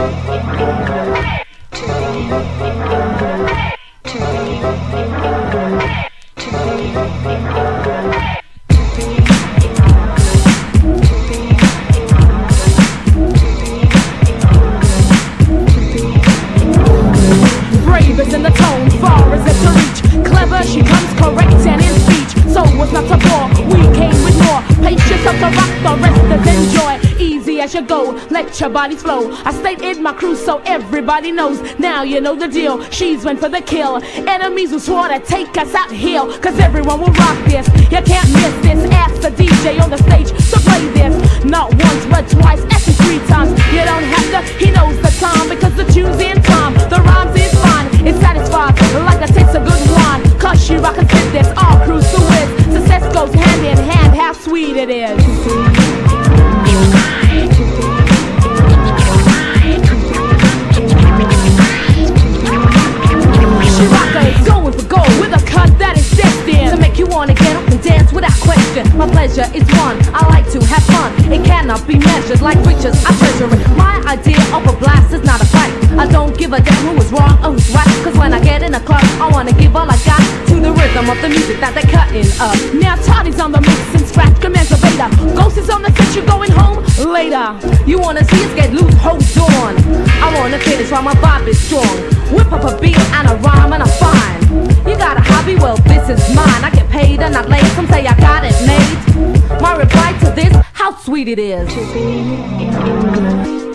Brave is in the tone, far as it to reach. Clever, she comes correct and in speech. So was not to bore, we came with more. Pace yourself to rock, the rest is enjoy. Easy as you go, let your body flow. I stated my crew so everybody knows. Now you know the deal, she's went for the kill. Enemies who swore to take us out here, cause everyone will rock this. You can't miss this, ask the DJ on the stage to play this. Not once but twice, actually 3 times. You don't have to, he knows the time, because the tune's in time. The rhymes is fine, it satisfies like a taste of good wine. Cause she rock and spit this, all crews to win. Success goes hand in hand, how sweet it is. She rockers going for gold with a cut that is destined to make you wanna get up and dance without question. My pleasure is one, I like to have fun. It cannot be measured like riches, I treasure it. My idea of a blast is not a fight. I don't give a damn who is wrong or who's right, cause when I get in the club, I wanna give all I got to the rhythm of the music that they're cutting up. Now Toddy's on the mix and scratch commands a beta. Ghost is on the set, you going home later. You wanna see us get loose, hold on. I wanna finish while my vibe is strong. Whip up a beat and a rhyme and I'm fine. You got a hobby, well this is mine. I get paid and not late, some say I got it made. My reply to this, how sweet it is.